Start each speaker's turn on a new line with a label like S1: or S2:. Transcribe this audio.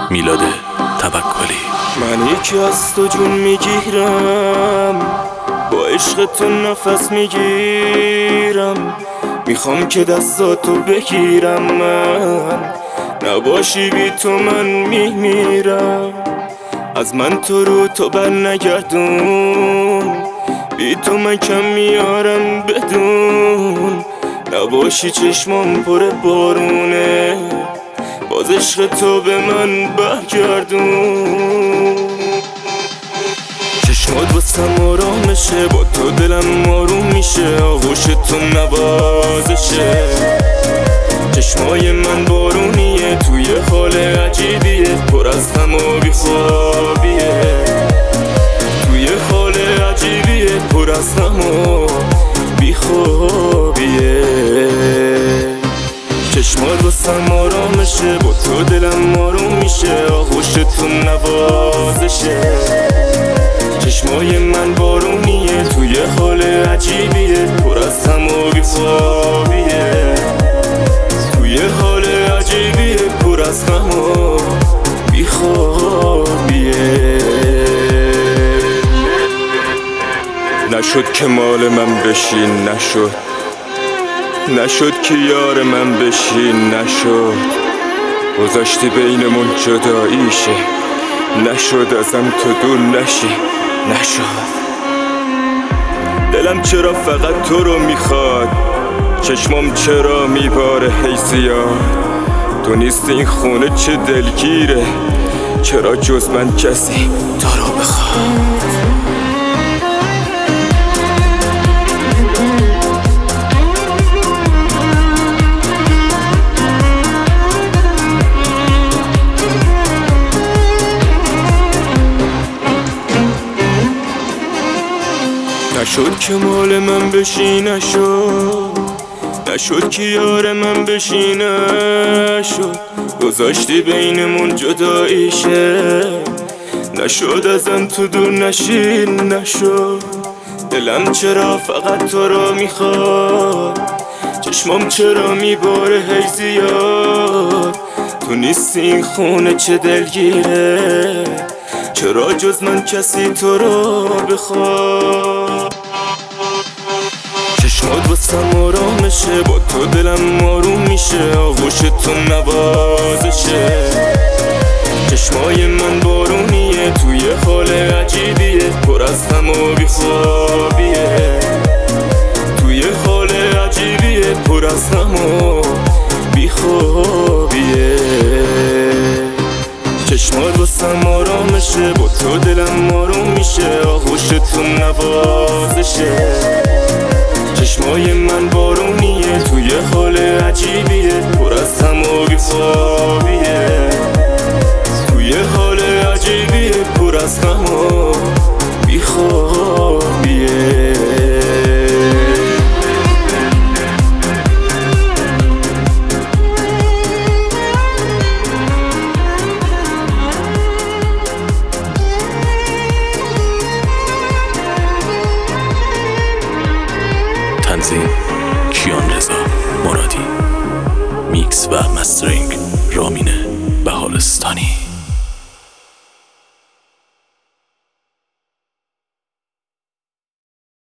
S1: میلاد توکلی.
S2: من یکی از تو جون میگیرم، با عشق تو نفس میگیرم، میخوام که دستاتو بگیرم، من نباشی بی تو من میمیرم. از من تو رو تو بر نگردون، بی تو من کم میارم بدون، نباشی چشمام پر بارونه، باز عشق تو به من برگردون. چشمات واسم آرامشه، با تو دلم آروم میشه، آغوش تو نوازشه. چشمای من بارونیه، توی حال عجیبیه، پر از غم و بیخوابیه، توی حال عجیبیه، پر از غم و بیخوابیه. چشمات واسم آرامشه، با تو دلم آروم میشه، آغوش تو نوازشه. چشمای من بارونیه، توی حال عجیبیه، پر از غم و بیخوابیه، توی حال عجیبیه، پر از غم و بیخوابیه. نشد که مال من بشی، نشد که یار من بشی، نشد گذاشتی بینمون جداییشه، نشد ازم تو دور نشی، نشد. دلم چرا فقط تو رو میخواد، چشمام چرا میباره حیثیات، تو نیست این خونه چه دلگیره، چرا جز من کسی تو رو بخواد. نشد که مال من بشی، نشد که یار من بشی، نشد گذاشتی بینمون جداییشه، نشد ازم تو دور نشی، نشد. دلم چرا فقط تو رو میخواد، چشمام چرا میباره هی زیاد، تو نیستی این خونه چه دلگیره، چرا جز من کسی تو رو بخواد. چشمات واسم آرامشه، با تو دلم آروم میشه، آغوش تو نوازشه. چشمای من بارونیه، توی حال عجیبیه، پر از غم و بیخوابیه، توی حال عجیبیه، پر از غم و بیخوابیه. چشمات واسم آرامشه، با تو دلم آروم میشه، آغوش تو نوازشه. چشمای من بارونیه، توی حال عجیبیه، پر از غم و بیخوابیه، توی حال عجیبیه، پر از غم